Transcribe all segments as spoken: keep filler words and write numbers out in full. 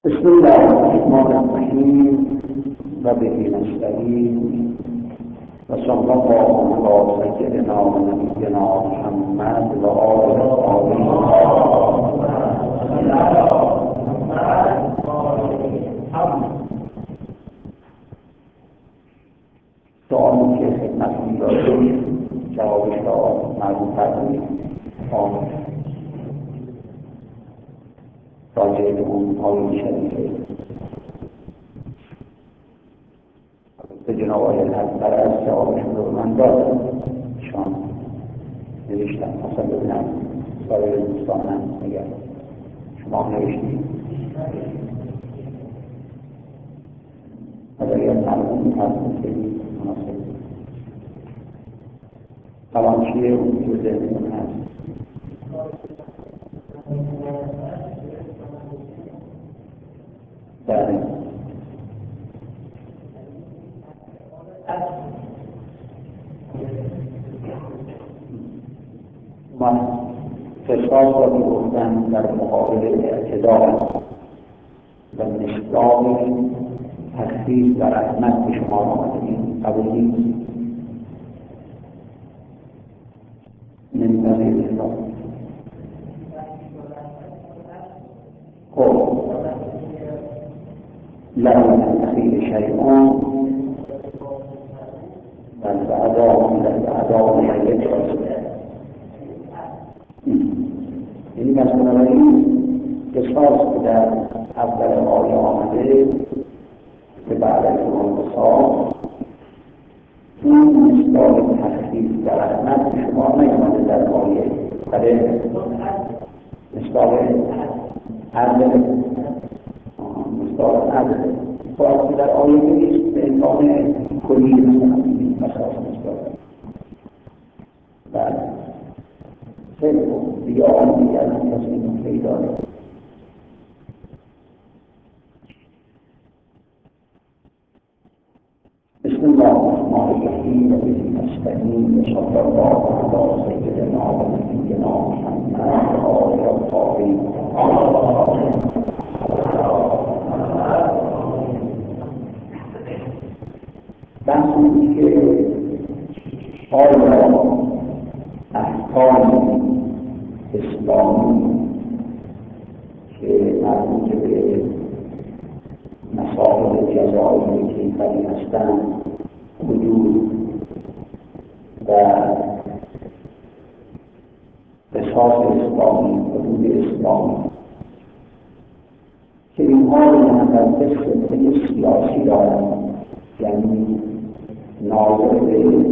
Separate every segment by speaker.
Speaker 1: بسم الله الرحمن الرحیم و به نستعین و صلی الله علی سیدنا و نبینا محمد و آله سوالی که خدمتتون داشتیم جوابش را معلوم کردیم. راجع به اون آیه شریفه به جناب آقای حضرت از جوابشون رو من دادم، شان نوشتم مثلا ببینم سایر دوستانم اگر شما نوشتید اگر یه معلوم هست که مناسب الان چیه اون که ذهنمون هست بله من قصاص را می‌گفتم در مقابل اعتدال و مصداق تخفیف و رحمت به شما آمده این قبول نیست نمی‌دانید اصلاح خب لهم تخفیف شیئان و العذاب العذاب یک یعنی مثلا این قصاص که در اول آیه آمده که بعد از اون قصاص این مصداق تخفیف و رحمت به شما نیامده در آیه بله مصداق عدل مصداق عدل خواهد در آیه نیست به امکان کلی مثلا مثلا مصداق بله خیلی خوب دیگه آن دیگه از این تصمیم پیدا داره بسم الله الرحمن الرحیم و به نستعین صلی الله علی سیدنا و نبینا محمد و آله الطاهرین بحثی که آیا احکام اسلامی که مربوط به مسائل جزایی کیفری هستند حدود و قصاص اسلامی حدود اسلامی که اینها رو منحصر به سیاسی دارند، یعنی ناظر به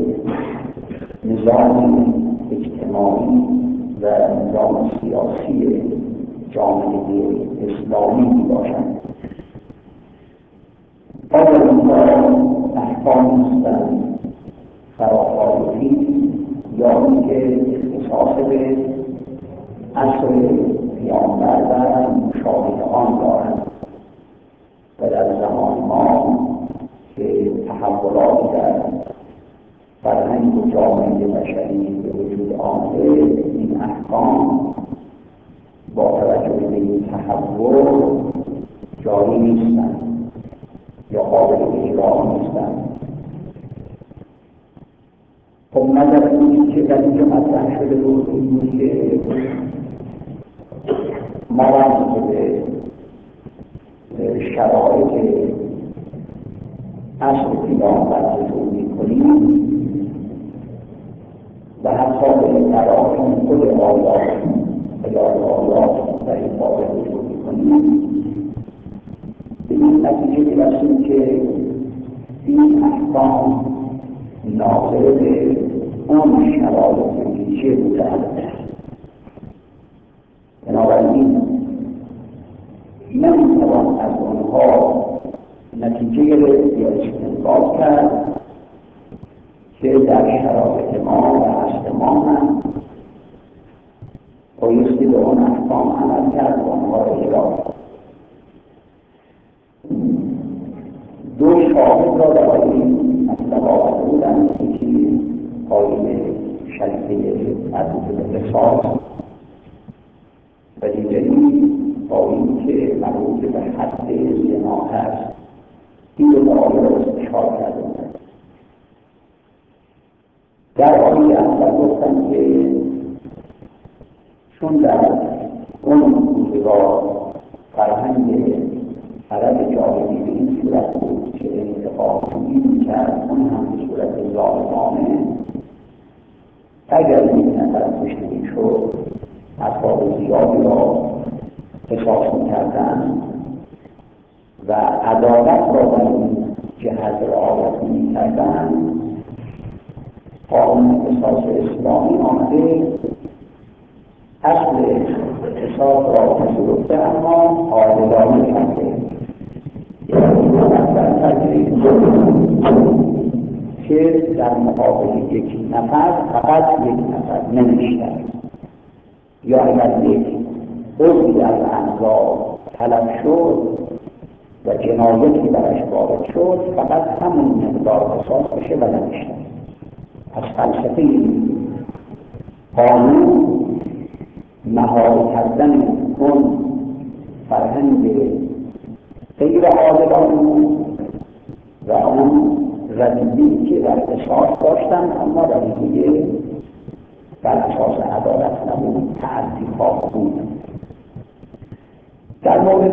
Speaker 1: نظام اجتماعی و نظام سیاسی جامعه اسلامی باشند. آیا اینها احکام هستند خرافاتی یا اینکه اختصاص به عصر پیامبر و مشابه آن دارند و در زمان ما که تحولاتی در فرهنگ و جامعه بشری به وجود آمده این احکام با توجه به این تحول جاری نیستند یا قابل اجرا نیستند. خب مگر اینی که در اینجا مطرح شده بود این بود که ما وقتی به شرایط عصر پیامبر رجوع می‌کنیم و حتی به مراحل خود آیات خلال آیات در این باب رجوع می‌کنیم به این نتیجه می‌رسیم که این احکام ناظر به اون شرایط ویژه بودند. بنابراین نمی‌توان از آنها نتیجه گرفت یا استنباط کرد که در شرایط ما و عصر ما هم بایستی به اون احکام عمل کرد و آنها را اجرا کرد. دو شاهد را در این مطلب آورده بودند، یکی آیه شریفه مربوط به قصاص و دیگری آیه‌ای که مربوط که به حد زنا هست این دو آیه را استشهاد کرده بودند. در آیه اول گفتن که چون در اون روزگار فرهنگ عرب جاهلی به این صورت بود که انتقام‌جویی می‌کرد، اون هم به صورت ظالمانه، اگر یک نفر کشته می‌شد افراد زیادی را قصاص می‌کردند و عدالت را در این جهت رعایت می‌کردند. قانون قصاص اسلامی آمده اصل قصاص را پذیرفته اما عادلانه کرده، یعنی مقدر کرده که در مقابل یک نفر فقط یک نفر نمی‌شود، یا اگر یک عضوی از اعضا تلف شد و جنایتی برش وارد شد فقط همون مقدار قصاص بشه و نمی‌شود. از فلسفه قانون مهار کردن اون فرهنگ غیر عادلانه و اون رویه‌ای که در قصاص داشتن اما رویه بر اساس عدالت نبود، تعدی خواه بود. در مورد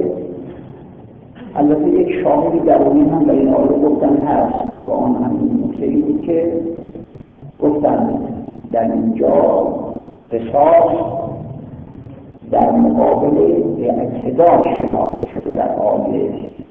Speaker 1: البته یک شاهدی درونی هم در این آیه گفتن هست و آن همین نکته‌ای بود که گفتن در اینجا قصاص در مقابل اعتدال شناخته شده در آیه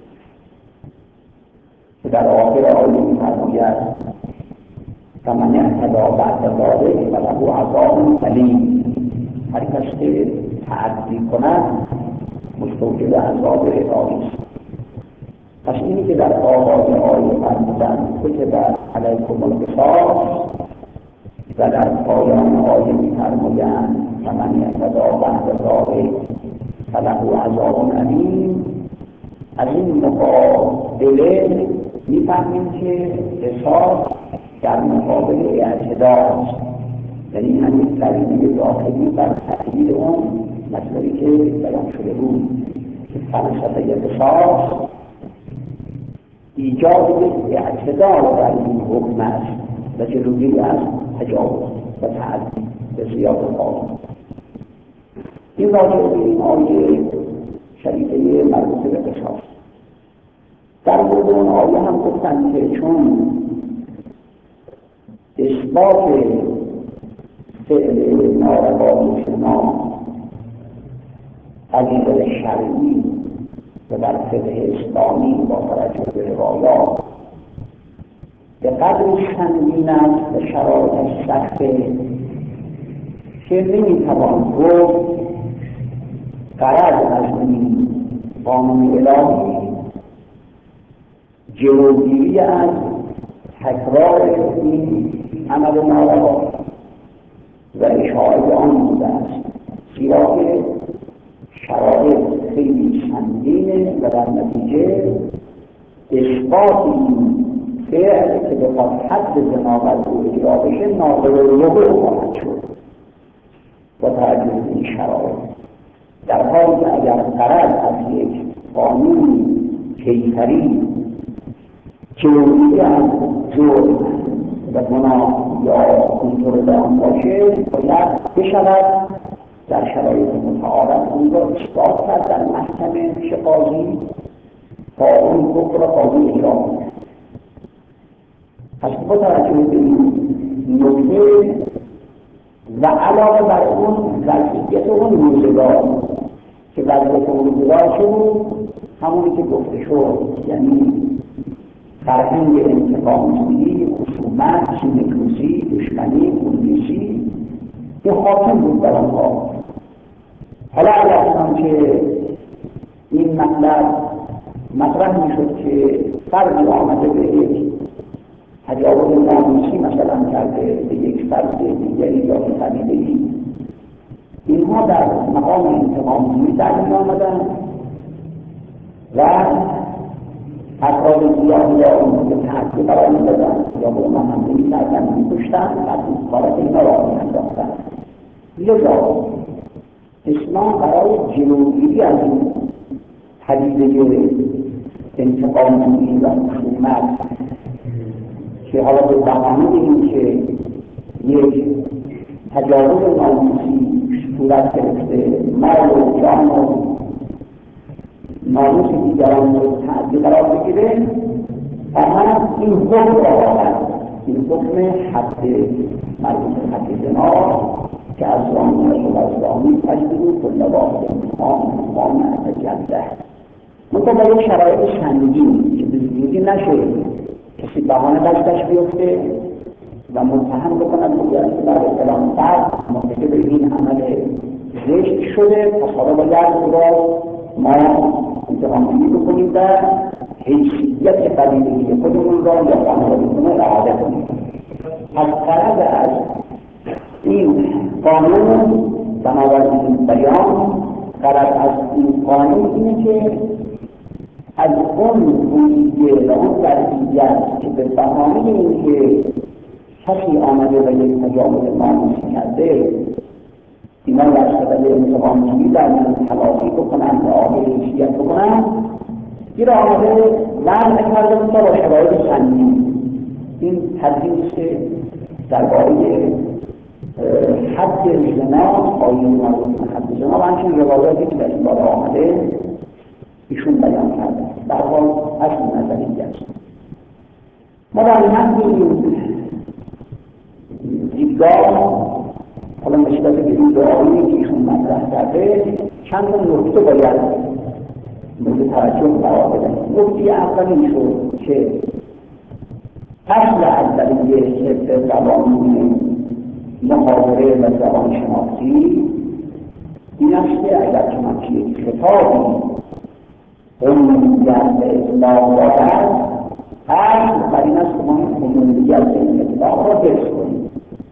Speaker 1: که در آخر آیه می‌فرماید فمن اعتدی بعد ذلک فله عذاب الیم. هر کس که تعدی کند مستوجب عذاب الهی است. پس اینی که در آغاز آیه فرمودند کتب علیکم القصاص و در پایان آیه می‌فرمایند فمن اعتدی بعد ذلک فله عذاب الیم، از این مقابله می‌فهمیم که قصاص در مقابل اعتدال است، یعنی همین قرینه داخلی بر تأکید اون مسئله‌ای که بیان شده بود که فلسفه قصاص ایجاد یک اعتدال در این حکم است و جلوگیری از تجاوز و تعدی به زیاد قانون. این راجع به این آیه شریفه مربوط به قصاص. در مورد اون آیه هم گفتن که چون اثبات فعل ناروای زنا از نظر شرعی و در فقه اسلامی با توجه به روایات به قدر سنگین است و شرایطش سخته که نمیتوان گفت غرض از این قانون الهی جلوگیری از تکرار این عمل ناروا و اشاعه آن بوده است، زیرا که شرایط خیلی سنگینه و در نتیجه اثبات این فعل که بخواد حد زنا بر او اجرا بشه ناقل الوقوع خواهد شد با توجه به این شرایط، در حالی که اگر غرض از یک قانون کیفری جلوگیری از جرم و گناه یا کنترل آن باشه باید بشود در شرایط متعارف اون را اثبات کرد در محکمه پیش قاضی تا اون حکم را قاضی اجرا کنه. پس با توجه به این نکته و علاوه بر اون وضعیت اون روزگار که وضعیت اون روزگار چه بود؟ همونی که گفته شد، یعنی فرهنگ انتقام‌جویی، خصومت، کینه‌توزی، دشمنی، خونریزی که حاکم بود در آنها. حالا اگر که این مطلب مطرح میشد که فردی آمده به یک تجاوز ناموسی مثلا کرده به یک فرد دیگری یا به قبیله‌ای، اینها در مقام انتقام‌جویی در می آمدند و افراد زیادی را اون به تعدی قرار می‌دادند یا به اونها حمله می‌کردند، می‌کشتند و حالت اینا را می‌انداختند. لذا اسلام برای جلوگیری از این پدیده انتقام‌جویی و خشونت که حالا به بهانه این که یک تجاوز ناموسی صورت گرفته، مال و جان و ناموس دیگران مورد تعدی قرار بگیره، اما این حکم را آورد، این حکم حد مربوط به حد زنا که از رانی رسول اسلامی تجدید کل واحد منهما ما معتجده منطقه با یک شرایط سنگین که به زودی نشه کسی بهانه دستش بیفته و متهم بکنن بگوید که در فلان فرد مرتکب این عمل زشت شده، پس حالا باید او را ما انتقام‌جویی بکنیم و حیثیت قبیلگی خودمون را یا خانوادگیمون را اعاده کنیم. پس غرض از این قانون بنابراین این بیان، غرض از این قانون اینه که از اون رویه و اون وضعیت که به بهانه این که کسی آمده و یک تجاوز ناموسی کرده اینا در شکل انتقام‌جویی در من تلافی بکنن و آب حیثیت بکنن، این را آمده وضع کرده بود با شرایط سنگین. این تدریس که درباره حد زنا، آیین مربوط به حد زنا و همچنین روایاتی که در این باره آمده ایشون بیان کرده. در حال اصل نظریه است. ما در همین دیدگاه حالا نسبت به دیدگاهی که ایشون مطرح کرده چند تا نکته باید مورد توجه قرار بدهیم. نکته اول این شد که اصل اولیه حفظ زبان محاوره و زبان شناسی این است که اگر چنانچه یک خطابی عمومیت به اطلاق دارد، اصل بر این است که ما این عمومیت به اطلاق را حفظ کنیم.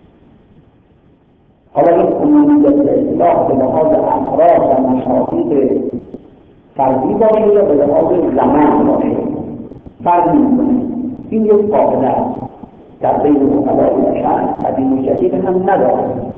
Speaker 1: حالا این عمومیت به اطلاق به لحاظ افراد و مشاهد فردی باشه یا به لحاظ زمان باشه فرق می‌کنه. این یک قاعده است در بین عقلای بشر قدیم و جدید هم ندارد.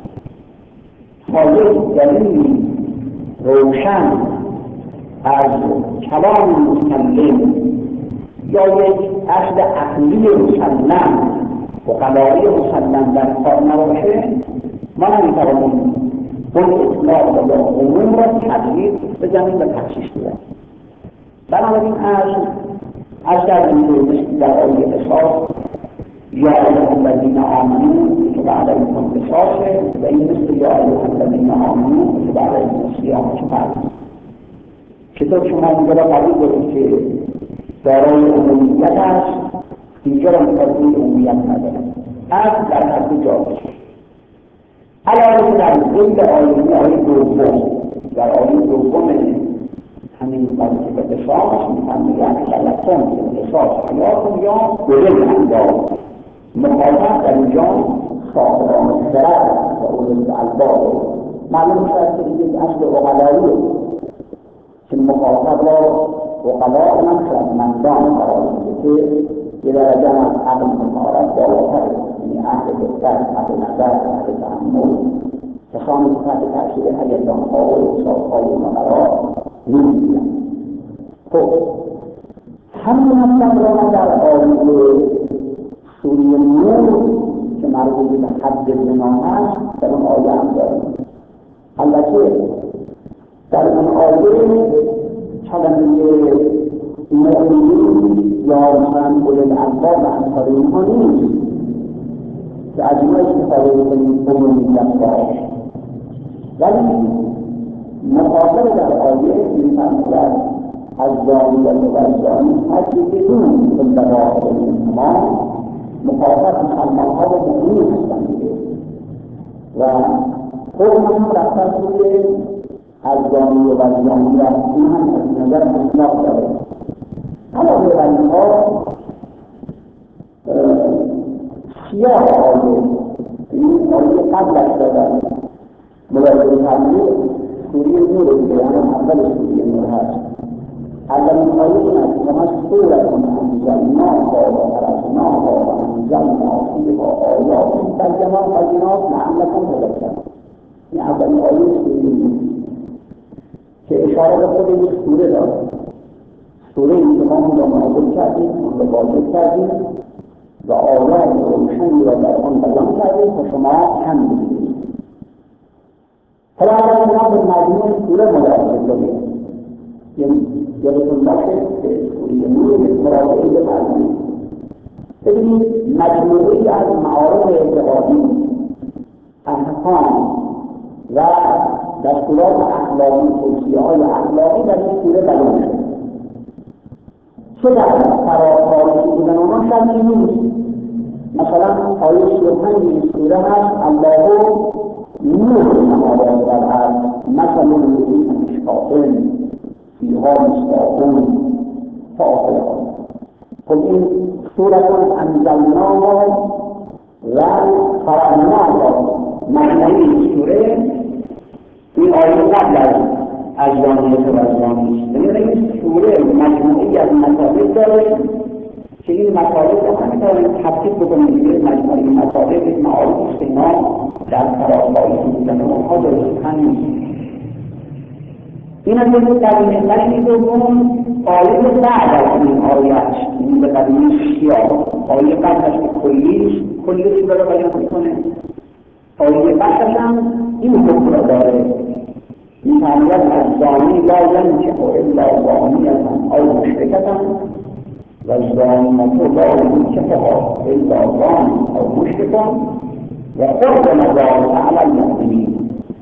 Speaker 1: خالص دلیلی روشن از کلام متکلم یا یک اصل عقلی مسلم و قلایی مسلم در کار نباشه، ما نمی‌توانیم اون اطلاق یا عموم را تغییر بزنیم و تخصیص بدهیم. بنابراین از از در اینکه مثل در آیه قصاص یا ایها الذین آمنوا کتب علیکم قصاص و این مثل یا ایها الذین آمنوا کتب علیکم الصیام چه فرق است؟ چطور شما اینجا را قبول دارید که دارای عمومیت است، اینجا را مقابل عمومیت ندارد؟ از در حد جاست. علاوه در ضمن آیه آیه دوم در آیه دوم همین قضیه به قصاص می‌فرماید لکم فی القصاص حیات یا اولي الالباب. مخاطب در اینجا صاحبان خرد و اولي الالباب. معلوم شد که این اصل عقلاییه که مخاطب را عقلا اونم خردمندان قرار میده که یه درجه از عقل مهارت بالاتر، یعنی عقل بهتر، عقل نظر، عقل تحمل، کسانی که تحت تاثیر هیجان‌ها و احساس‌های ناقرار می‌بینند. خب همین مطلب را ما در آیه سوره نور که مربوط به حد زنا هست در اون آیه هم داریم. البته در اون آیه کلمه مؤمنین یا مثلا اولي الالباب و امثال اینها نیست که از اینها استفاده بکنیم عمومیت باش، ولی مخاطب در آیه می‌فرماید از زانیت و زانی حتی بدون انتقاء منهما. مخاطب مسلمان‌ها و مؤمنین هستند و حکم هم رفته روی از زانی و زانیت، این هم از نظر اطلاق داره. علاوه بر اینها سیاق آیه، این آیه قبلش دادن ملاحظه فرمودید سوره نور دیگه، هم اول سوره نور هست. اولین آیه این است که ما سورة انزلناها و فرضناها و انزلنا فیها آیات بینات لعلکم تذکرون. این اولین آیه سوره نور که اشاره به خود یک سوره داره. سوره ای که ما اون را نازل کردیم، اون را واضح کردیم و آیات روشنی را در آن بیان کردیم تا شما هم بگیرید. حالا اگر شما به مجموع سوره مراجعه کنید، یعنی یادتون باشه که سوره نور یک مراجعه به مجموع. ببینید مجموعی از معارف اعتقادی، احکام و دستورات اخلاقی، توصیه‌های اخلاقی در این سوره بیان شده. چه در فراتاریخی بودن آنها شرطی نیست. مثلا آیه سی و پنج این سوره هست الله نور السماوات والارض مثل نور کمشکاة فیها مصباح تا آخر آیه. خب این سوره انزلناها و فرعناها معنی سوره این آیه قبل از اجرانیت و اجرانی است. یعنی این سوره مجموعی از مطالب داره که این مطالب رو هم میتونید تفکیک بکنید که مجموعی مطالب یک معارف است که اینا در فراتاریخی بودن اونها درست هم نیست. این هم یک قدیمه قدیمه دوم آیه بعد از این آیت، این به قدیمه سیاه آیه بعد از کلیش کلیش رو بیان میکنه. آیه بعدش هم این حکم را داره، می‌فرماید الزانی لا ینکح الا زانیة او مشرکة و الزانیة لا ینکحها الا زان او مشرک و حرم ذلک علی المؤمنین.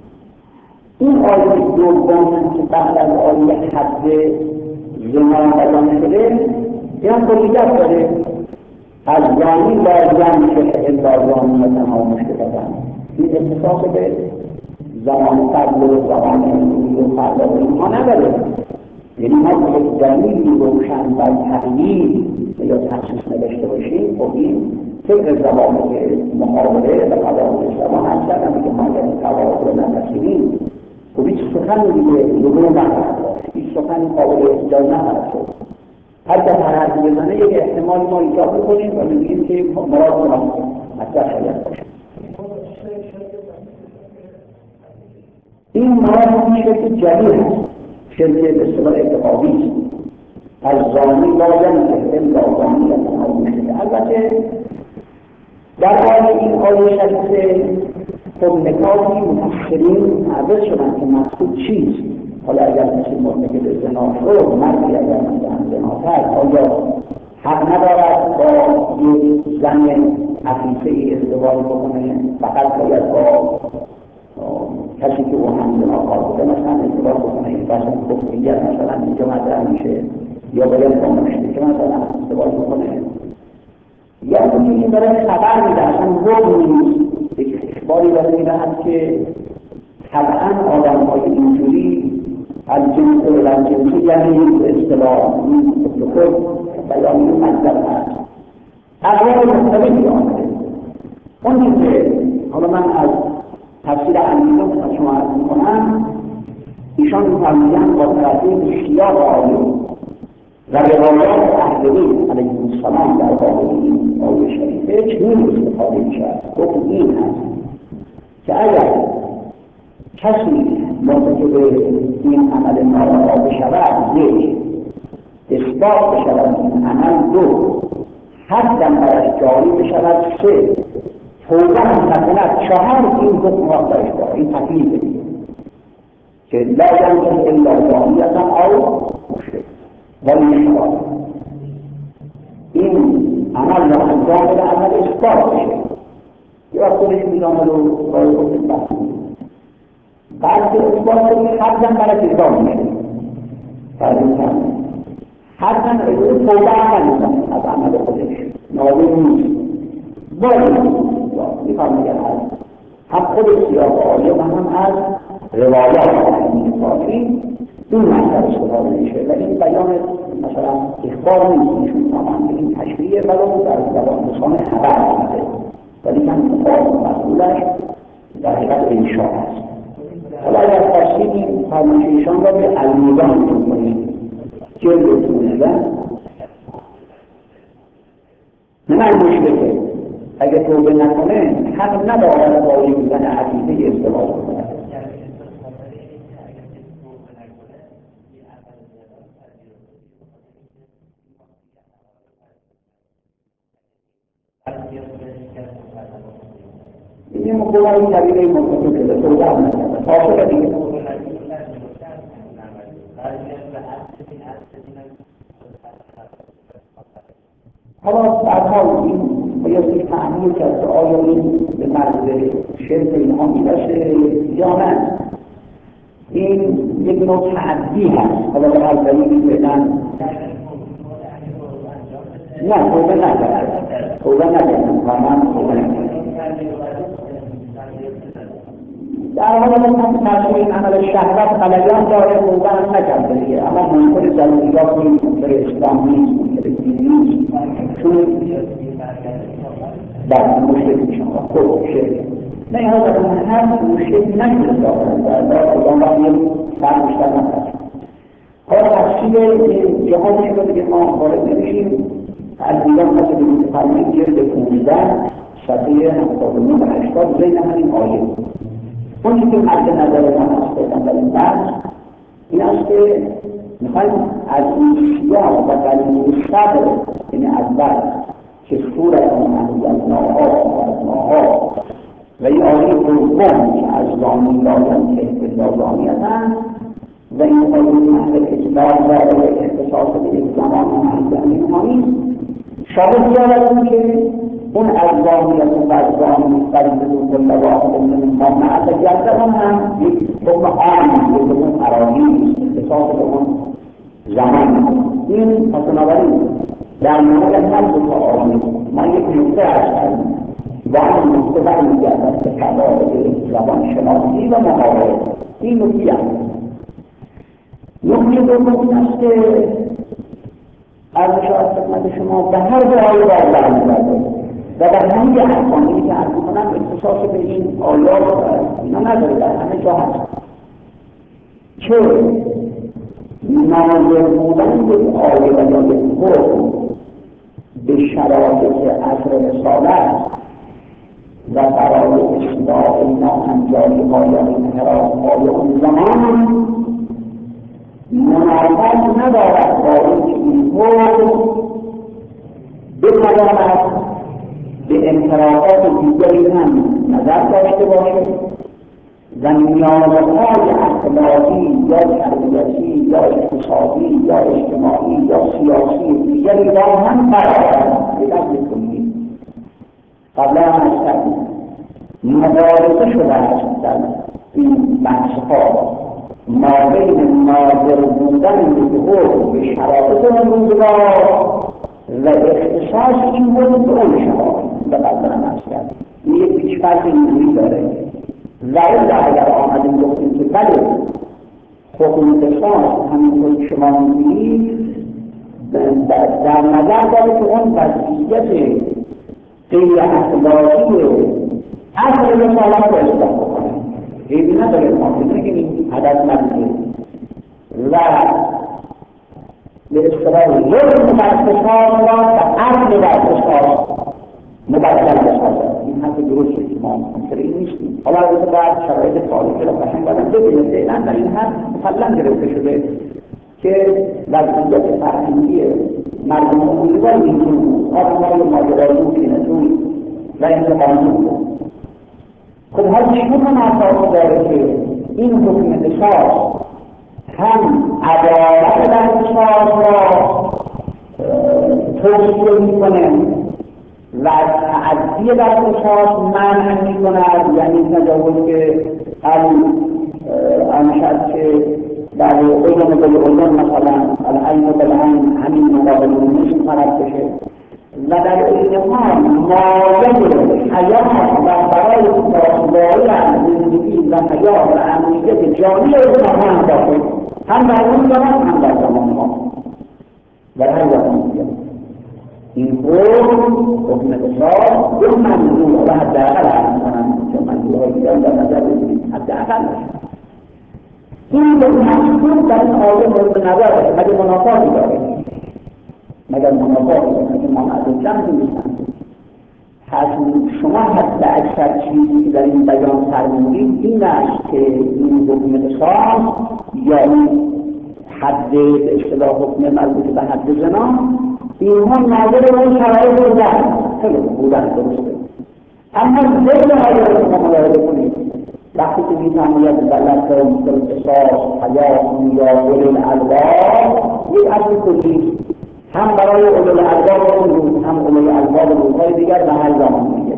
Speaker 1: این آیه دوم که بعد از آیه حد زنا بیان شده این هم کلیت داره. الزانی لا ینکح الا زانیة او مشرکة، این اختصاص به زمان قبل و زمان و فردا و اینها نداره. یعنی ما که یک دلیلی روشن بر تغییر یا تخصیص نداشته باشیم، خب این فکر زبان که محاوره و قواعد زبان هم کردن که ما در این قواعد رو نپذیریم، خب هیچ سخن دیگه لزوم نخواهد داشت، هیچ سخن قابل احتجاج نخواهد شد. هر که هر حرفی بزنه یک احتمال ما ایجاد می‌کنیم و می‌گیم که مراد خلاص حتی شاید باشه. این مراد شرک جلی هست، شرک به اصطلاح اعتقادی است. از زانی لا ینکح الا زانیة او مشرکة. البته در حال این آیه شریف خب نکاحی مفسرین عرض شدن که مقصود چیست. حالا اگر کسی مرتکب زنا شد، مردی اگر مثلا زنا کرد، آیا حق ندارد با یک زن عفیفه ازدواج بکنه؟ فقط باید با کسی که او هم زناکار بوده مثلا ازدواج بکنه؟ این بحث کفریت مثلا اینجا مطرح میشه، یا باید با مشرکه مثلا ازدواج بکنه، یا اینکه این برای خبر میده اصلا حکم نیست، یک اخباری داره میدهد که طبعا آدم های اینجوری از جنس و از جنسی یعنی به اصطلاح این خود بیان این مطلب هست. اقوال مختلفی آمده. اون که حالا من از تفسیر انجیل که شما عرض میکنم، ایشان می‌فرمایند با توجه به سیاق آیه و روایات اهل بیت علیهم السلام در باب این آیه شریفه چنین استفاده می‌شود. حکم این هست که اگر کسی مرتکب این عمل ناروا بشود، یک اثبات بشود این عمل، دو حداً برش جاری بشود، سه توبه هم نکند، چهار این حکم را برش دارد. این تکلیف دیگه که لا ینکح الا زانیة او مشرک و مشرک. این عمل را انجام بده، عمل اثبات بشه یا خودش می‌داند و باید خودش بحث می‌کنه. بعد که اثبات کنید حداً برش اجرا میشه. حداً اجرا توبه هم نمی‌کنه از عمل خودش، ناظر نیست. باید می‌فرماید هم خود سیاق آیه و هم از روایات کافی این مطلب استفاده میشه و این بیان مثلا اخبار نیست، ایشون تمام به این تشریع ولو در زبان رسانه خبر آمده، ولی که اخبار مسئولش در حقیقت انشاء است. حالا اگر تفسیر این فرمایش ایشان را به المیزان می‌کنیم جلد پانزده من مشرکه اگه توبه نکنه حق ندارد با این زن عقیده ازدواج کنه. این مقوله کبیره مرتکب شده توبه هم نکرده فاصله دیگه. حالا بعدها این بایستی تعمیر کرد که آیا این به مرز شرک اینها میرسه یا نه. این یک نوع تعدی هست. حالا به هر دلیلی بدن نه توبه نکرد توبه نکرد تمام توبه نکرد در حال هم مسئول عمل شهوت غلیان داره توبه هم نکرده دیگه، اما منکر ضروریات نیست، منکر اسلام نیست، منکر دین نیست، چون در مشکل میشن خود شرک نه ها در هر مشکل نشده دارن در ادامه این فرمشتر نکرد. حالا تفصیل این جهازش رو دیگه ما وارد نمیشیم. از دیگران مثل این فرمایید جلد پونزده صفحه هفتاد و نه و هشتاد بین همین آیه. اون چیزی که مد نظر من از خودم در این بحث این است که میخوایم از این سیاه و در این صدر یعنی اول که صورت اون انزلناها و ابناها و این آیه دوم که از زانی لازم که احتضازانی هستند و این آیه محل اطلاق و اختصاص به یک زمان محلی ها نیست شاید بیارد اون که اون ارزانیت و ارزانی فرید کل واحد من ما معتجد هم هم یک حکم عام یک حکم عراضی نیست اختصاص به اون زمان. این پس بنابراین در مورد هر دو تا آیه ما یک نکته هستند و آن نکته برمیگردد به قواعد زبان شناسی و محاوره. این نکته است. نکته دوم این است که عرض شاید خدمت شما به هر دو آیه باید برمیگرده و در همه احکامی که عرض می‌کنم اختصاص به این آیات اینا نداره، در همه جا هست که ناظر بودن یک آیه و یا یک حکم به شرایط عصر رسالت و برای اصلاح ناهنجاری‌ها یا انحراف‌های اون زمان مناسبت ندارد با اینکه این حکم بتواند به انحرافات دیگری هم نظر داشته باشد و نیازهای اخلاقی یا تربیتی یا اقتصادی یا اجتماعی یا سیاسی دیگری را هم برآورد. دقت بکنید قبلا هم از کردیم مبارزه شده است در این بحث‌ها ما بین ناظر بودن یک حکم به شرایط اون روزگار و اختصاص این حکم به اون شرایط و قبلا هم از کردیم این یک پیش‌فرض اینجوری داره و اگر آمدیم گفتیم که بله حکم اختصاص همینطور که شما می‌بینید در نظر داره که اون وضعیت غیر اخلاقی اصل رسالت رو اصلاح بکنه. این نداره ممکنه که این هدف نداره و به اصطلاح ظلم و اختصاص را به اصل و اختصاص مبدل بسازد. این حرف درسته که ما منکر این نیستیم. حالا از بعد شرایط تاریخی را قشنگ آدم ببینه فعلا در این حرف مسلم گرفته شده که وضعیت فرهنگی مردم عمومی را اینجور بود. آدم‌های ماجرایی پینه‌جوی و انتقامی بود. خب هر چون مناسبت داره که این حکم قصاص هم عدالت در قصاص را توصیه می‌کنه و تعدی در قصاص منع می‌کند، یعنی تجاوز که انشد که در علم بالعلم مثلا العلم بالعلم همین مقابل نیست فرد بشه و در این حال ماجد حیات و برای پاسداری زندگی و حیات و امنیت جانی انسان هم باشه هم در اون زمان هم در زمان ما در هر زمان دیگر این حکم حکم قصاص دو منظور و حداقل عرض می‌کنم چون منظورهای دیگر در نظر بگیرید حداقل این دو منظور در این آیه مورد نظر باشه مگه منافاتی داره مگر منافاتی داره که ما معلوم جمعی نیستن. پس شما حد اکثر چیزی که در این بیان فرمودید این است که این حکم قصاص یا این حد به اصطلاح حکم مربوط به حد زنا اینها ناظر اون شرایط بودن خیلی بودن درسته اما ذهن آیه رو شما ملاحظه کنید وقتی که می‌فرماید ولکن فی القصاص حیات یا اولی الالباب یک اصل کلی هم برای اولی الالباب امروز هم اولی الالباب روزهای دیگر و هر زمان دیگر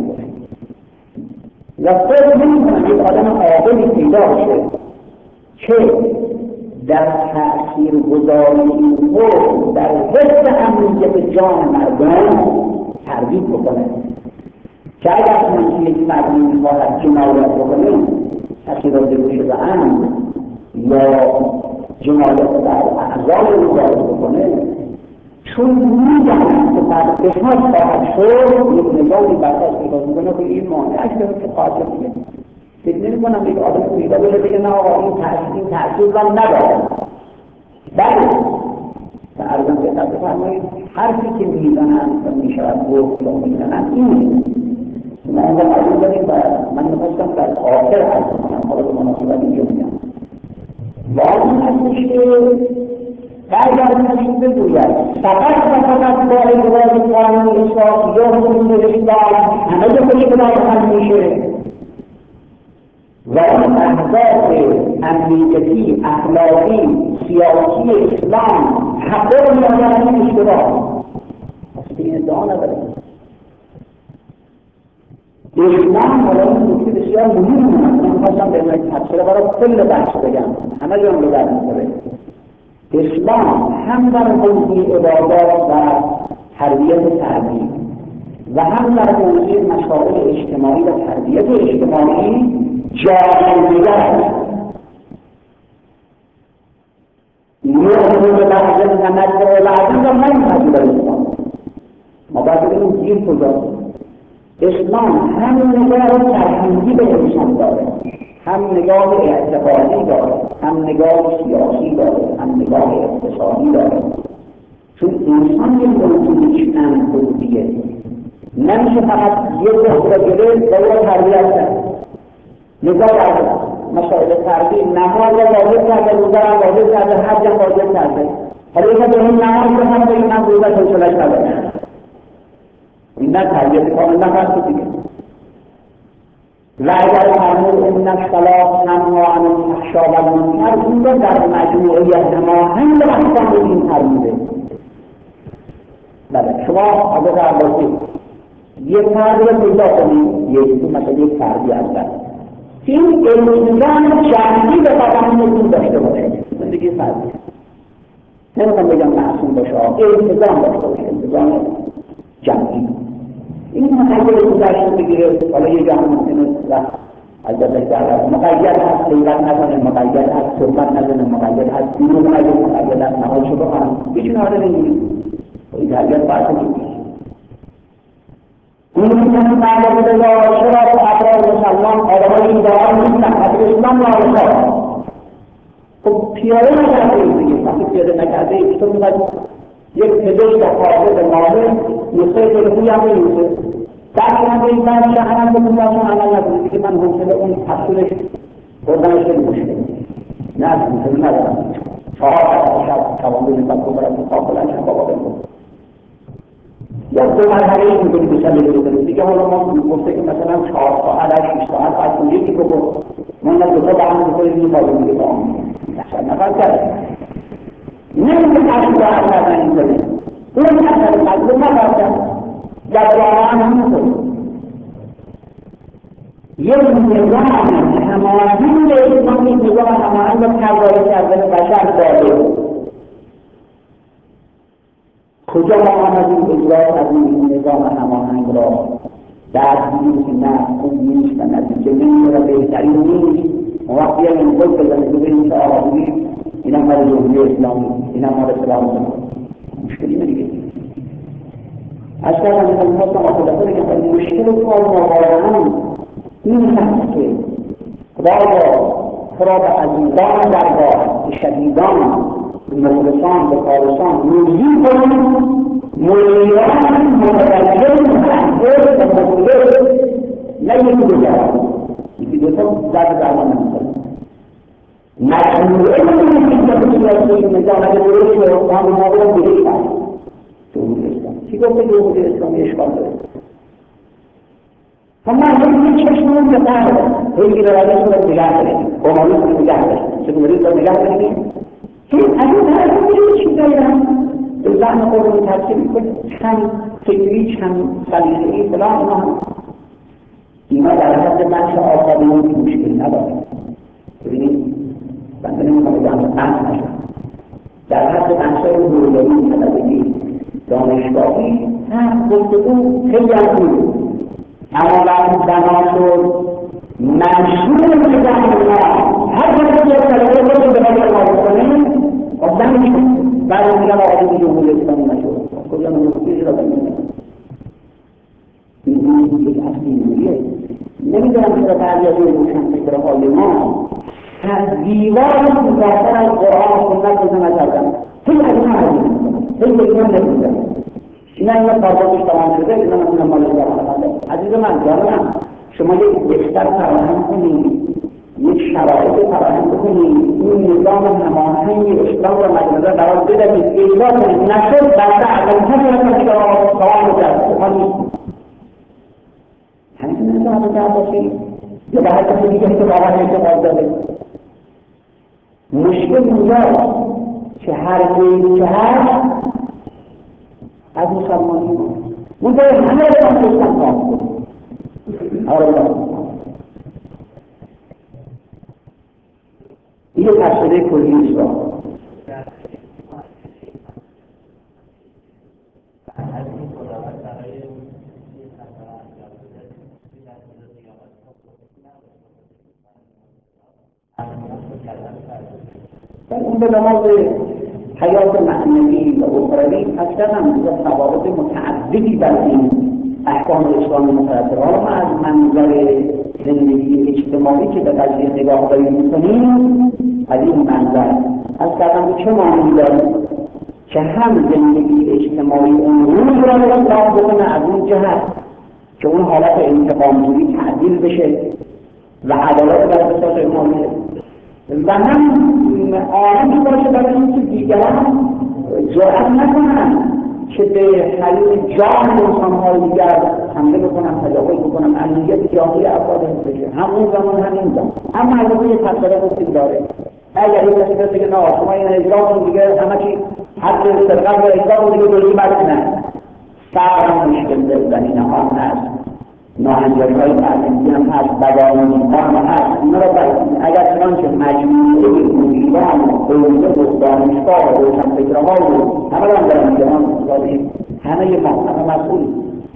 Speaker 1: و فکر نمی‌کنم یک آدم عاقلی پیدا بشه که در تأثیرگذاری این حکم در حفظ امنیت جان مردم تردید بکنه که اگر چنانچه یک مردی می‌خواهد جنایت بکنه تأثیرات شده امن یا جنایت در اعضای او وارد بکنه چون می‌داند که در بهتر خواهد شد یک نظامی برخواست پیدا می‌کنه که این مانعش داره که قاتل میشه. فکر نمی‌کنم یک آدم پیدا بشه بگه نه آقا این تأثیر این تأثیر را نداره. بله و ارزم بهتر بفرمایید حرفی که میزنند و میشود گفت یا میزنند اینه ما اونجا قبول داریم و من میخواستم در آخر عرض کنم حالا به مناسبت اینجا میگم واضح هستش که برگردن هستش بگوید فقط و فقط با اجراز قانون اسلام یا حکومت اسلام همه جا خوشی که باید حل میشه و اون اهداف امنیتی، اخلاقی، سیاسی اسلام حقا میادن این اشتباه اصلا این ادعا نداره اسلام حالا این نکته بسیار مهمه من خواستم به من تفسیر برای کل بحث بگم همه جا هم بگرد میکنه اسلام هم در موضوع عبادات و تربیت تربیت و هم در موضوع مسائل اجتماعی و تربیت اجتماعی جاهلیت است. نوع به بعض و نظر و بعض را نمی‌پذیرد اسلام. ما باید ببینیم دین کجاست. اسلام هم نگاه فرهنگی به انسان داره، هم نگاه اعتقادی داره، هم نگاه سیاسی داره، هم نگاه اقتصادی داره. چون انسان یک موضوع چند بودیه نمیشه فقط یک دست را گرفت و او تربیت کرد. نگاه کرده مسائل تربیت نماز را واجب کرده، روزه را واجب کرده، حج را واجب کرده. حالا اینکه به این نماز بخوام بگیم من روزه حوصله‌اش ندارم. این نه تربیت کامل نفرد دیگه. و اگر فرمود ان الصلاة تنهی عن الفحشاء و المنکر این را در مجموعه هماهنگ احکام این فرموده. بله شما اگر در باشید یک فردی را پیدا کنید یک مثلا یک فردی هستن این التزام جمعی به قدمتون داشته باشه زندگی فردی نمیخوام بگم معصوم باشه التزام داشته باشه التزام جمعی این مقید گذشته بگیره حالا یه جمع ممکنه از دست در مقید هست غیرت نزنه مقید هست صحبت نزنه مقید هست دینو مقید مقید هست نمازشو بخوانم هیچ نهاره نمیدونیم این تربیت باید کنید این میتونیم بعد بوده یا شراف افراد مسلمان آدمای این داران نیستن از اسلام نارسا خب پیاده نکرده این دیگه وقتی پیاده نکرده این تو میخواد یک پزشک حاضر ماهر نسخه تلفونی هم بنویسه در کنم به این بند شهرم بکنم چون عمل نکنه دیگه من حوصله اون تفصیلش بردنش خیلی مشکل نه از حوصله ندارم چهار ساعت شب توان بزنم بکنم تو خواب بلند شم بابا بکنم یا دو مرحله ای میکنی به سر بگیرید دیگه حالا ما گفته که مثلا چهار ساعت شش ساعت از اون یکی بکن ما نه دو تا با هم بکنید میخوابیم دیگه با هم نفر کرد نمیشه اصلا باید کردن این کنید اون اصلا مجبور نکردن در واقعا هم میکنید یک نظام هماهنگ اسلامی نظام هماهنگ را طراحی کردن بشر داده کجا ما آمدیم اجرا کردیم این نظام هماهنگ را درد دیدیم که نه خوب نیست و نتیجه نیست و بهترین نیست وقتی هم این خود بزنید ببینید که آقا بودیم این هم مال جمهوری اسلامی این هم مال اسلام اسلام مشکلی دیگه از کردم این خواستم آخوده کنه که مشکل کار ما واقعا این هست که خدایا خدا به عزیزان درگاه شدیدان مخلصان به خالصان روزی کنیم ملیان متوجه محضر و مخلص نه یکی دو جواب یکی دو تا درد درمان نمیکنیم مجموعه کنیم که بسیاری این نظام اگه درست شد آن مقابل بهش جمهوری اسلام چی گفته جمهوری اسلامی اشکال داره و من هیچ چشمون به قرد هیچی رو راجعش رو نگه داریم قماریش رو نگه داریم سکولیس رو نگه داریم هیچ از این طرف هیچ چیزایی هم به ذهن خودمون ترکیب میکنیم چند فکری چند سلیقه‌ای فلان اینا هم اینا در حد بخش آفرینی مشکل نداره. ببینید بنده نمیخوام بگم بحث نشد در حد بخشای حقوقی طلبگی دانشگاهی هم گفتگو خیلی هم بود اما وقتی بنا شد منشور نظام ما هر کسی که طلبه خودش به باید ما بکنه آدم میشد بعد میگم آقای جمهوری اسلامی نشد کجا نموزی را بگیم این یک اصلیه نمیدونم چرا بعضی از این روشن فکرهای ما از دیوار مدافع از قرآن و سنت بزن نکردن خیلی از اینا هستیم خیلی اینا نمیدونم اینا اینا کاربازش تمام شده اینا نمیدونم مالی دارم عزیز من جانم شما یک بستر فراهم کنید یک شرایط فراهم کنید این نظام هماهنگ اسلام و مجازات قرار بدهید اجرا کنید نشد بنده عقل‌ها میرسن دیگه سوال می‌کرد همین نظام رو کرد باشید یا به هر کسی دیگه اتفاقا اعتقاد داره مشکل اونجاست که هر قیدی که هست از مسلمانی ما منطقه همه رو هم دوستان کام کنید آره این یک تفسیره کلی است اون به لحاظ حیات معنوی و اخروی اصلا هم ثوابت متعددی بر این احکام اسلامی مترتب حالا ما از منظر زندگی اجتماعی که به قضیه نگاه داریم میکنیم از این منظر از کردم چه معنی داریم که هم زندگی اجتماعی اون روز را اصلاح بکنه از اون جهت که اون حالت انتقام‌جویی تعدیل بشه و عدالت در بساط اعمال بشه و هم آرامش باشه برای اینکه دیگران جرأت نکنن که به حریم جان انسان‌های دیگر حمله بکنن تجاوز بکنن امنیت جامعه افراد حفظ بشه همون زمان همین زمان اما البته یه تفسیر گفتیم داره اگر این کسی بگه نه شما این اجرا کنید دیگه همه چی حد سرقت و اجرا کنید دیگه دوری بعد نه فقط هم مشکل دلزنینه ها هست ناهنجاری‌های تعلیمی هم هست بدآموزی‌ها هم هست اینا را باید اگر چنانچه مجموعه مدیران و حوزه و دانشگاه و روشنفکرها و همه را هم دارن میگن همه ما همه مسئولیم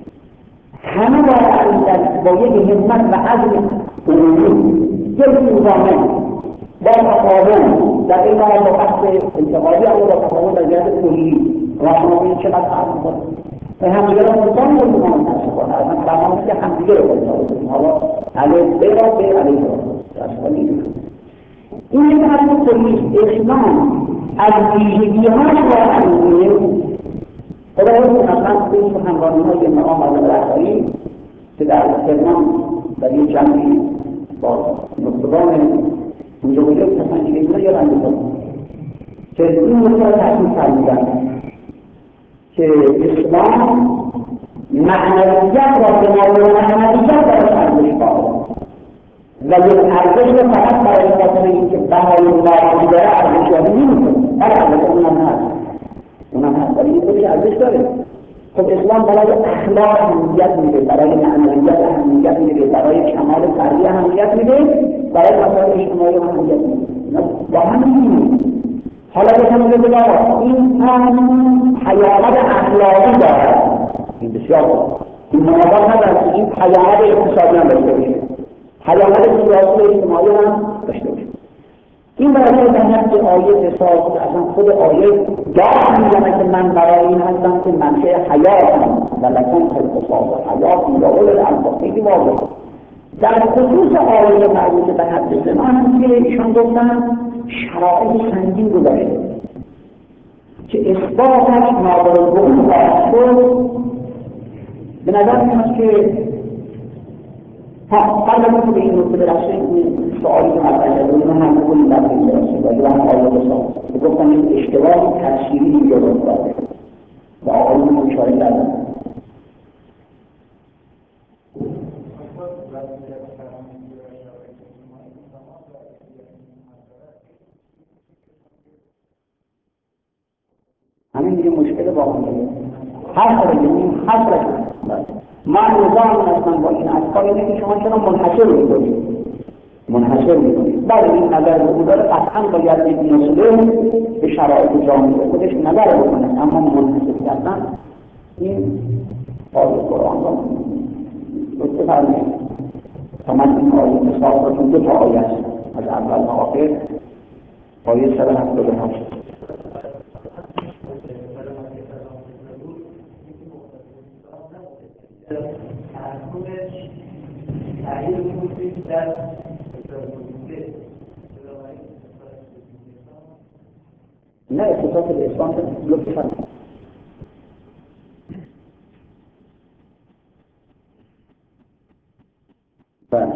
Speaker 1: همه باید با یک همت و عزم عمومی یک نظامه با تفاهم در این حال با بحث انتقادی اما با تفاهم در جهت کلی و شما ببینید چقدر فرق می‌کنه و همدیگه را مطمئن کنیم که متاسفانه از من تمامی که همدیگه را مطمئن کنیم حالا علیه به را به علیه را متاسفانه این یک حد کلی اسلام از ویژگی‌هاش واقعا می‌بینیم خدا رو مثلا این سخنرانی‌های امام آزاد رهبری که در تهران در یک جمعی با نخبگان اونجا بوده تسنجیده بوده یا رنگیده که این نکته را تحصیل فرمودن که اسلام معنویت را به معنی معنویت براش ارزش قائل و یک ارزش را فقط برای خاطر اینکه بهای مادی داره ارزش یابی نمی‌کنه بله البته اونم هست اونم هست ولی این خودش ارزش داره خب اسلام برای اخلاق اهمیت میده برای معنویت اهمیت میده برای کمال فردی اهمیت میده برای مسائل اجتماعی اهمیت میده با هم می‌بینیم حالا بکنم که بگاه این هم پیامد اخلاقی دارد این بسیار دارد این منابع ندارد این پیامد اقتصادی هم داشته باشه پیامد سیاسی اجتماعی هم داشته باشه این برای در حد آیه حساب اصلا خود آیه دار میزنه که من برای این هستم که منشه حیاتم و لکن خلقصاب حیات میراول الالباب خیلی واضح در خصوص آیه مربوط به حد زنا هم که ایشان گفتن شرایط سنگین گذاشته که اثباتش ناقابل خواهد شد به نظر میاد که ها قبل از اینکه به این نکته برسیم این سوالی که مطرح شده اونو هم بکنیم در این برسیم و این هم آیه حساب گفتن این اشتباه تفسیری اینجا رخ داده و آقایون اشاره کردن همین دیگه مشکل واقعیه. هر کاری این هر کاری ما نظام اصلا با این افکار اینه که شما چرا منحصر می‌کنید منحصر می‌کنید. بله این نظر رو داره، قطعاً باید یک مسلم به شرایط جامعه خودش نظر بکنه، اما منحصر کردن این آیه قرآن رو لطفه فرمایید. تا من این آیه حساب را چون دو تا آیه است از اول تا آخر، آیه صد و هفتاد و هشت. نه اختصاص به اسلام لطفه فرمایید. بله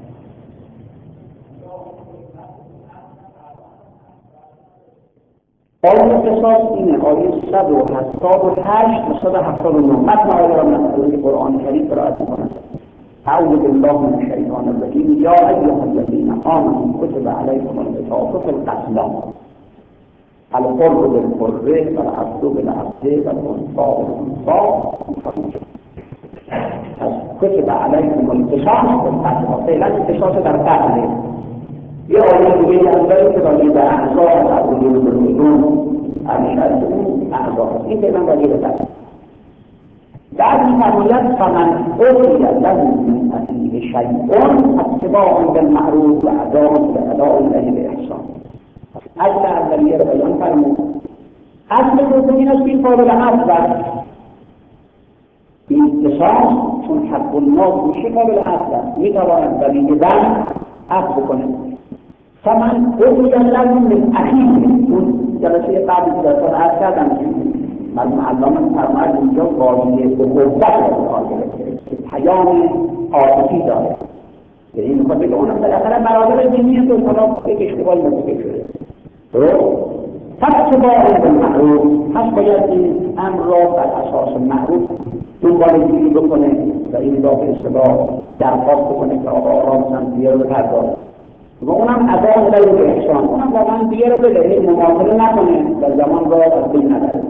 Speaker 1: آیه قصاص اینه، آیه صد و هفتاد و هشت و صد و هفتاد و نه. متن آیه را من از قرآن کریم قرائت می‌کنم. اعوذ بالله من الشیطان الرجیم. یا ایها الذین آمنوا کتب علیکم القصاص فی القتلی الحر بالحر والعبد بالعبد والانثى بالانثى کتب علیکم القصاص فی القتلی. فعلا قصاص در قتل. یه آیه دیگه از داری که راجع به اعضاء از وجود بالوجود همیشه اون اعضاء این فعلا راجع به قتل. بعد می‌فرماید فمن اوتي له من اخیه شیء فاتباع بالمعروف و اداء باداء الیه باحسان. اصل اولیه رو بیان فرمود. اصل دوم این است که این قابل عفو است. این قصاص چون حق الناس میشه قابل عفو است، میتواند ولی دم عفو بکنه. فمن اوتي له من اخیه، اون جلسه قبل که درستان عرض کردم که مرحوم علامه فرماید اینجا واژه اخوت رو کار گرفته که پیام عاطفی داره. یعنی میخواد بگه اونم بالاخره برادر دینی تو حالا یک اشتباهی مرتکب شده. درست؟ فاتباع بالمعروف، پس باید این امر را بر اساس معروف دنباله‌گیری بکنه و این را به اصطلاح درخواست بکنه که آقا آرام دیگه رو بپرداز و اونم اداء الیه باحسان، اونم واقعا دیگه رو بده، مماطله نکنه و زمان را از بین نبره.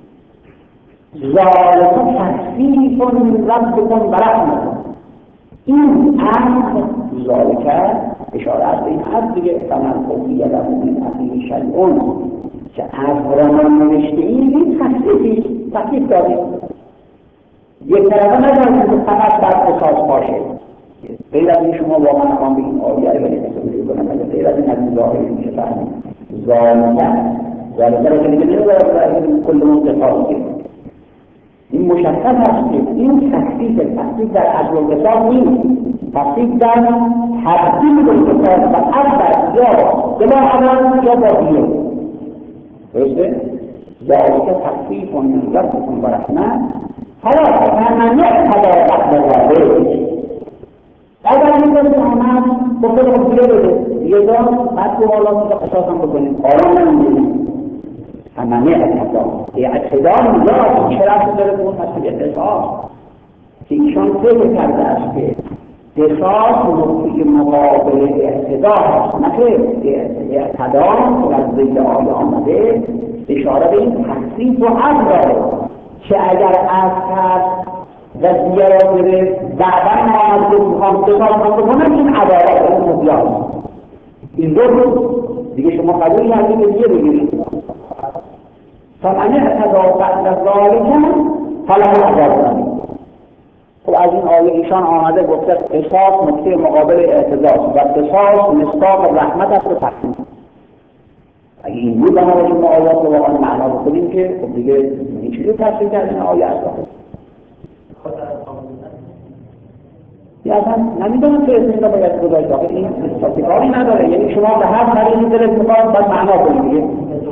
Speaker 1: ذالک تخفیف من ربکم و رحمة. این امر ذالک اشاره است به این امر دیگه. فمن اوتی له من اخیه شیء که امر را ما نوشته ایم این تخفیفی تخفیف داریم. یک طرفه نداریم که فقط بر قصاص باشه. غیر از این شما واقعا هم به این آیه رو بگید کنم اگر غیر از این از ظاهری میشه فهمید. ذالک ذالک را که دیگه نمی‌دارد کل من قصاص کنید. این مشخص است که این تخفیف تخفیف در اجر و قصاص نیست، تخفیف در تبدیل به قصاص و اصل یا بلا عمل یا با دیه. درسته؟ ذالک تخفیف من ربکم و رحمة حالا فمن یعتدی بعد ذلک. اگر این کسی آمد گفته رو دیگه بده یه جا بعد تو حالا تو قصاص هم بکنیم آرام نمیدونیم. فمن یعتدی اعتدال اینجا این شرف داره به اون مسئله قصاص که ایشان فکر کرده است که قصاص نقطه مقابل اعتدا هست، نه که اعتدا که از ذیل آیه آمده اشاره به این تخفیف و عفو داره که اگر عفو کرد و دیگه را بره بعدا آمد که میخوام قصاص هم بکنم این عدالت اون مبیان این رو دیگه شما قبول کردید که دیگه بگیرید. فمن اعتدی بعد ذلک فله عذاب الیم. خب از این آیه ایشان آمده گفته قصاص نقطه مقابل اعتداست و قصاص مصداق رحمت است و تخفیف. اگه این بود بنابراین ما آیات رو واقعا معنا بکنیم که خب دیگه این چیزی تفسیر کردن آیه است. یا اصلا نمیدونم که اسم را باید گذاشت آخه این استاتیکاری نداره، یعنی شما به هر طریقی دلت میخواد باید معنا کنید دیگه.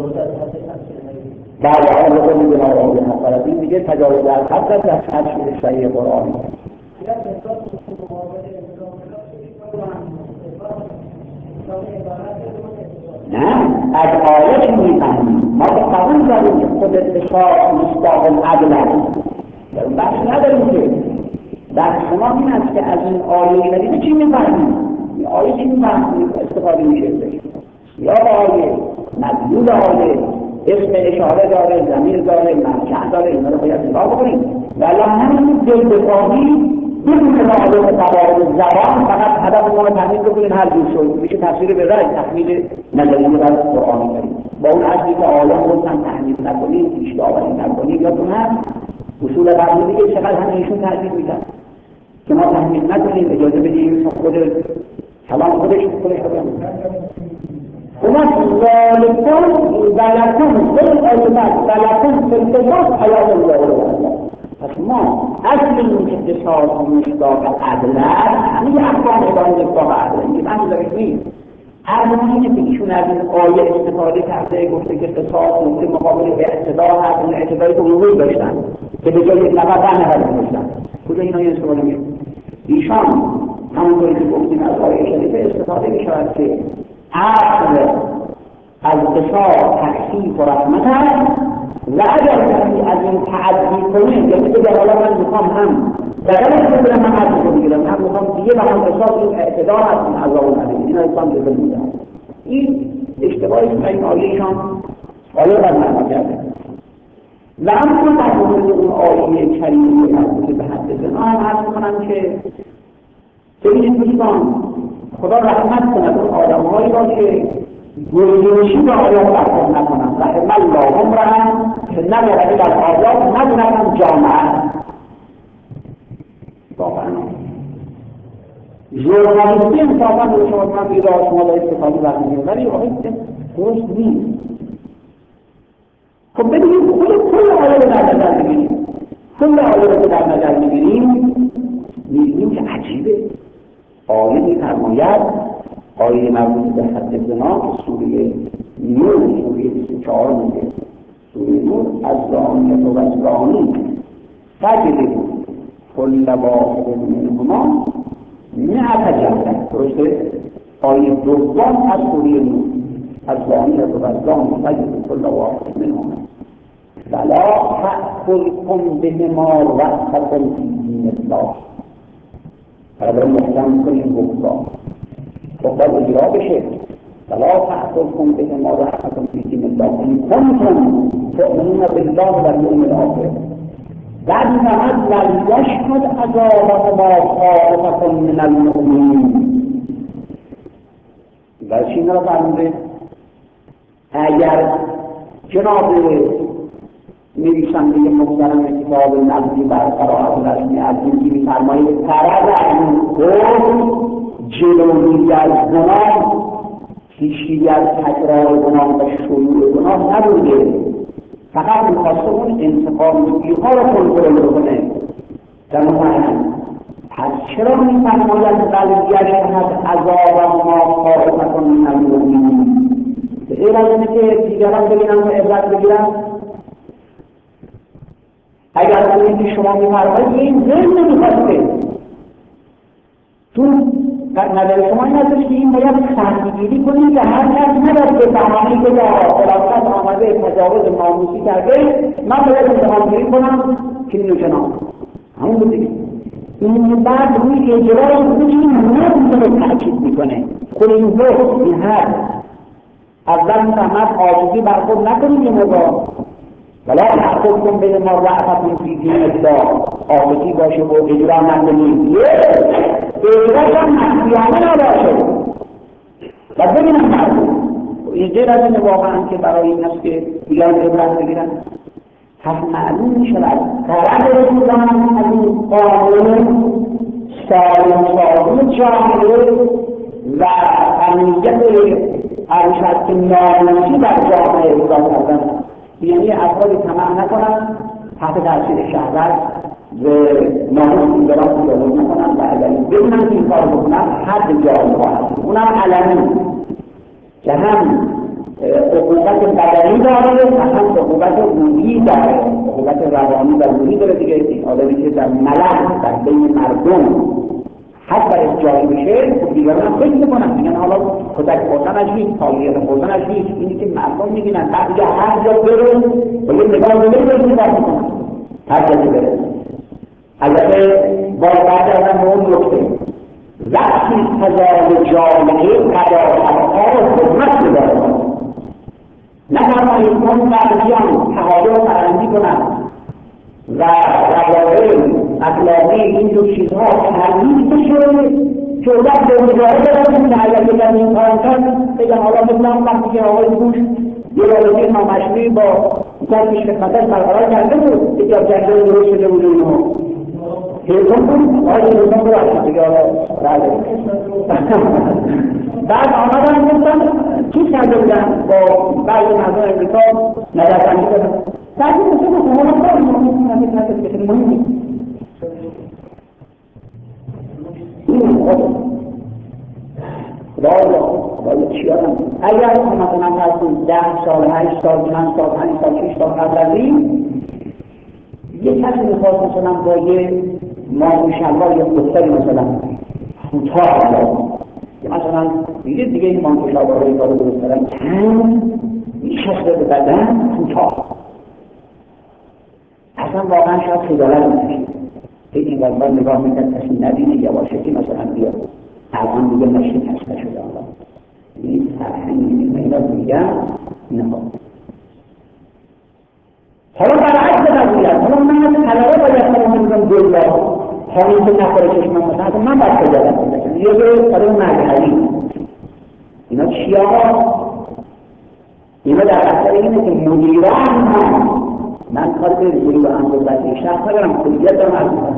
Speaker 1: بعد آن رو کنید به نوعی حفرت این دیگه تجاوز در حد است در تشکیل صحیح قرآن. نه از آیه چی میفهمیم؟ ما به قبول داریم که خود قصاص مصداق العدل است، در اون بحث نداریم که بحث شما این است که از این آیه شدیده چی میفهمیم؟ این آیه چی میفهمیم استفاده میشه یا آیه مدلول آیه اسم اشاره داره، ضمیر داره، مرجع داره، اینا رو باید نگاه بکنیم. ولی همین دلبخواهی بدون رعایت قواعد زبان فقط هدف ما رو تحمیل بکنیم هر جور شد میشه تفسیر به رأی تحمیل نظری و قرآنی داریم. با اون اصلی که آیان گفتن تحمیل نکنیم، پیش داوری نکنیم، یادتون هست اصول قبلی دیگه چقدر همه ایشون تحمیل میکنن که ما تحمیل نکنیم، اجازه بدیم خود کلام خودش خودش بگم. اومد ذالکم ولکم کل آیات ولکم فی القصاص حیات الله. پس ما اصل این که قصاص مصداق عدل است، همه احکام ادامه مصداق عدل است. این بحث دارش نیست. هر موقعی که ایشون از این آیه استفاده کرده گفته که قصاص نقطه مقابل اعتدا هست، اون اعتدایی که وجود داشتن که به جای یک نفر ده نفر داشتن، کجا این آیه استفاده میشه؟ ایشان همونطوری که گفتیم از آیه شریفه استفاده میشود که اصل از قصاص تخفیف و رحمت است و اگر کسی از این تعدی کنه یعنی که در حالا من میخوام هم بدنش رو برم هم عدل رو بگیرم هم میخوام دیگه به هم قصاص این اعتدا هست این عذاب رو ندید این انسان جزل میدم این اشتباهی که این آیهشان آیه بر معنا کرده و همون در مورد اون آیه کریمی که مربوط به حد زنا هم عرض میکنم که ببینید دوستان خدا رحمت کند اون آدم‌هایی را که گویشی به آیات برخورد نکنند رحم الله امرأ که نظر الی الآیات ندونن جامعه واقعا ژورنالیستی انصافا به شما من میگه داشت شما دارید استفاده برمی‌گیرید ولی واقعا درست نیست. خب ببینید خود کل آیه رو در نظر بگیریم کل آیه رو در نظر بگیریم می‌بینیم که عجیبه. آیه می‌فرماید آیه مربوط به حد زنا که سوره نور سوره بیست و چهار میگه سوره نور از زانیت و از زانی فجلدوا کل واحد منهما مئة جلده. درسته؟ آیه دوم از سوره نور از زانیت و از زانی فجلدوا کل واحد منهما ولا تأخذکم بهما رأفة فی دین الله. برای محکم کنیم گفتار گفتار اجرا بشه ولا تأخذکم بهما رأفة فی دین الله ان کنتم تؤمنون بالله والیوم الآخر. بعد فقط ولیشهد عذابهما طائفة من المؤمنین. و چی را فرموده؟ اگر جناب نویسنده محترم کتاب نظمی بر قرائت رسمی از این می‌فرمایید طرز از این حکم جلوگیری از گناه پیشگیری از تکرار گناه و شروع گناه نبوده، فقط می‌خواسته اون انتقام‌جویی‌ها را کنترل بکنه. در اون معنی پس چرا می‌فرماید ولیشهد عذابهما طائفة من المؤمنین؟ به غیر از اینه که دیگران ببینن و عبرت بگیرن. اگر اونی که شما می‌فرمایید این ذهن نمی‌خواسته تو در نظر شما این هستش که این باید سختگیری کنید که هر کس نباید به بهانه‌ای که در خلاصت آمده تجاوز ناموسی کرده من باید انتقام‌گیری کنم که اینو چنان همون رو دیگه این بعد روی اجرای خود این نظم رو تأکید میکنه. خود این حکم این حد اول می‌فهمد عاجزی برخورد نکنید یه موقع ولا تأخذکم بهما رأفة فی دین الله عاجزی باشه و اجرا نکنید اجراش هم مخفیانه نباشه و ببینم مردم این غیر از این واقعا که برای این است که دیگران عبرت بگیرن. پس معلوم می‌شود طرف رسیدن از این قانون سالم سازی جامعه و امنیت ارشد که ناموسی در جامعه اجرا کردن یعنی افرادی طمع نکنن تحت تاثیر شهوت و ناموس دیگران تجاوز نکنن و اگر ببینن که این کار بکنن حد جاری خواهد اونم علنی که هم عقوبت بدنی داره و هم عقوبت روحی داره عقوبت روانی و روحی داره دیگه. این آدمی که در ملل در بین مردم حد برش جاری بشه دیگران هم فکر میکنن میگن حالا کتک خوردنش نیست تالیه خوردنش نیست اینی که مردم میبینن بعد دیگه هر جا برون با یه نگاه بگیرن رو نگاه میکنن هر جا برون. البته باید برگردن به اون نکته وقتی فضای جامعه قضاوت‌ها رو حرمت می‌دارد نفرمایید که اون قدریان تهاجم فرهنگی کنند و روابط اخلاقی اینجور چیزها ترویج بشه که دست به مجاهد داریم که اگر که در این کار کرد بگم حالا مثل هم وقتی که آقای بوش یه رابطه نامشروعی با کسی خدمتش برقرار کرده بود یکی از جنگ‌های درست شده بود اینو هیلتون بود آقای هیلتون بود اصلا دیگه آقا بعد آمدن گفتن چیز کرده بودن با بعض مردم امریکا نظربندی کردن بعد این مثل که شما رو کاری مهمی نظر بسید مهمی این خود خدای خدای چی آدم اگر مثلا فرسون ده سال هشت سال چند سال پنج سال شش سال قبل از این یه کسی میخواست مثلا با یه ماه شلوار یا دختری مثلا کوتاه مثلا دیگه دیگه این ماه شلوارهای کارو درست کردن تن میشسته به بدن کوتاه اصلا واقعا شاید خجالت میکشید این قضبار نگاه میکرد کسی ندیده یواشکی مثلا بیاد الان دیگه نشکسته شده آقا این فرهنگی میگه میگم نه حالا برعکس قضیه حالا من از طلبه باید کنم میگم دل را خانیم که نخوره چشمم مثلا من باید خجالت بکشم یه جور قدم مذهبی اینا چی آقا اینا در اثر اینه که مدیران من کار به روی و انضبطی شخص ندارم کلیت دارم از میکنم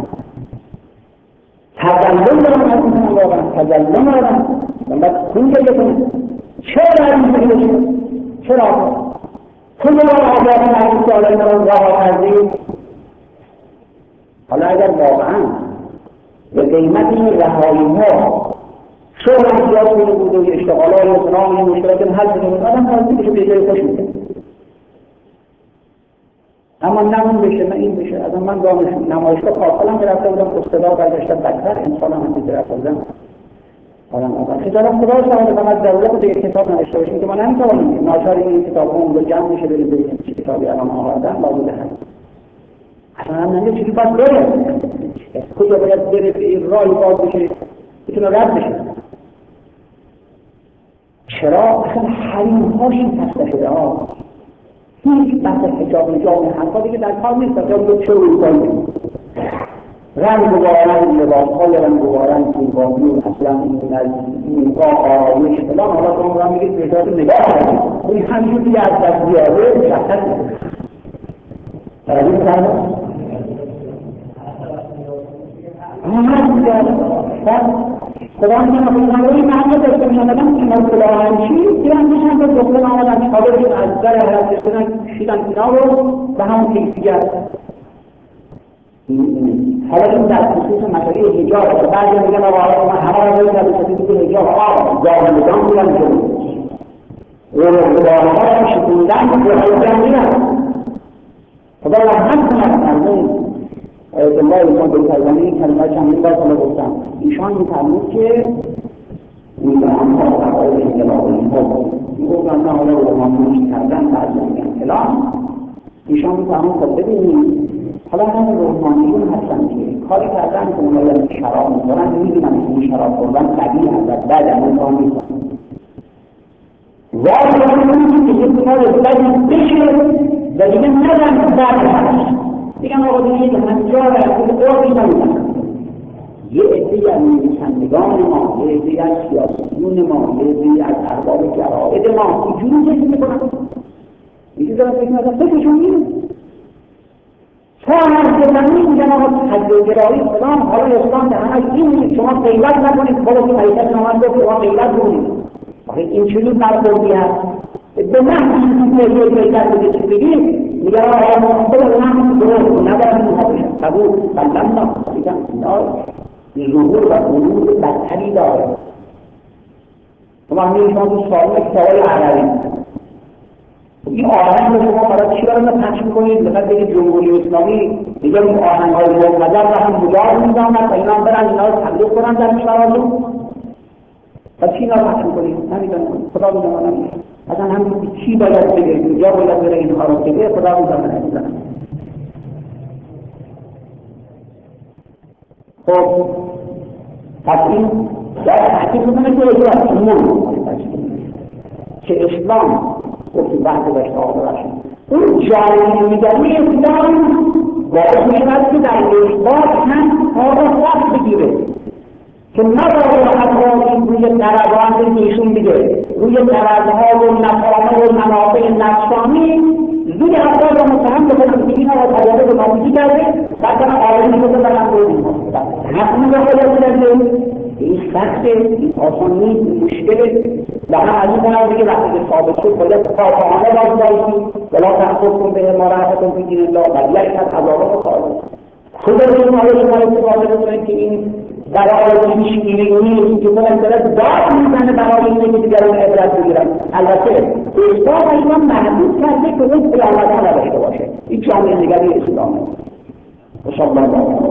Speaker 1: تظلم دارم از میکنم واقعا تظلم دارم من باید خون گریه کنم چرا در این بگیره چرا؟ چرا آقا؟ کجا را آقا تحقیق دارم دارم راه کردیم حالا اگر واقعا به قیمت این رهایی ها شغل زیاد شده بود و اشتغالات و تمام این مشکلات حل شده بود آدم خواهدی بشه به جای خوش میده اما نمون بشه نه این بشه از من دانشون نمایشگاه کافلم که رفته بودم استدا برگشتم بدتر انسان هم هم دیگه رفته بودم حالا آقا خجالت خدا شاید فقط دولت به یک کتاب نوشته باشیم که ما نمیتوانیم ناچار این کتاب ها اونجا جمع میشه بریم ببینیم چه کتابی الان آوردن لازم هست اصلا هم نمیده چیزی باید بره کجا باید بره به این راهی باز بشه بتونه رد بشه چرا اصلا حریم ها شکسته شده ها هیچ بحث حجاب نجاب حرفا دیگه در کار نیست تا دو چه اروپایی رنگ بارن لباس های رنگ بارن تیربانی اصلا این از نگاه آرایش فلان حالا شما را میگید نجات نگاه کنید این همچون دیگه از دست بیاره شخصت میده در این فرمه آمد دیگه خدا میگه مثلا روی معنی داشته میشنم این مطلع هنچی یه هم میشن که دختر آمدن چادر که از در حرکت کنن کشیدن اینا رو به همون کیفیت حالا این در خصوص مسئله حجاب بعضی میگن آقا من همه را باید از کسی که حجاب آقا جاهدان میگن که اون خداها را شکوندن که حجاب میگن خدا رحمت کنند مردم آیت الله ایشان بلترزانی کلمه چندین بار کنه گفتم ایشان میفرمود که میگرم ها تقایل انقلاب اینها میگفتن نه حالا رو مامونی کردن بعضی میگن فلان ایشان میفرمود خب ببینید حالا هم روحانیون هستن که کاری کردن که اونها یعنی شراب میکنن میدونن که این شراب خوردن طبیعی هست بعد همون کار نیستن واقعا کنید که یک کار بدی بشه و دیگه ندن بعد هست دیگه آقا دیگه هنجا را از قربی نمیدن یه عده‌ای از نویسندگان ما یه عده‌ای از سیاسیون ما یه عده‌ای از ارباب جرائد ما اینجوری فکر میکنن اینجوری دارن فکر میکنن فکرشون نیست تا هر زمانی میگن آقا تجربه‌گرایی فلان حالا اسلام که همش این شما غیبت نکنید بابا که حقیقت نامد گفت شما غیبت کنید آخه این چنین برخوردی هست به من این که غیبت بگید بگید میگن آقا خود من درست ندارم اینها بشن قبول بلدم میگن اینا ظهور و حضور بدتری داره شما همین شما تو سالم کتابای عربی این آهنگ رو شما برای چی برای پخش میکنید؟ مثلا بگید جمهوری اسلامی دیگه این آهنگ های منقدر و هم مجاز میزنند و اینا هم برن اینا رو تبلیغ کنن در کشورهاشون و چی اینا رو پخش میکنید؟ نمیدونم خدا میدونه نمیدونم اصلا هم چی باید بگه کجا باید بره اینها رو بگه خدا میدونه نمیدونم خب پس این در تحقیق میکنه که اجرا که اسلام گفتیم بحث داشته آقا باشیم اون جامعه نگری اسلام باید میشود که در اثبات هم آقا وقت بگیره که نباید افرادی روی طرزان نشون میده روی طرزها و مفاهیم و منافع نفسانی زیر افراد را متهم بکنم که این آقا تجارب رو نابودی کرده بعد کنم آقایی شده برم بودیم حقی را باید کرده این سخته این آسان نیست مشکله و هم از این کنم دیگه وقتی که ثابت شد باید قاطعانه باز داشتیم ولا تحقیقتون به ما رحمتون فی دین الله و یک از عذابات خواهد خدا رو این آیه شما استفاده بکنید که این برای پیشگیری نیست که من دارد داد میزنه برای اینکه که دیگران عبرت بگیرن. البته اثبات اینا محدود کرده که اون قیامت ها نداشته باشه. این جامعه نگری اسلامه. ان شاء الله.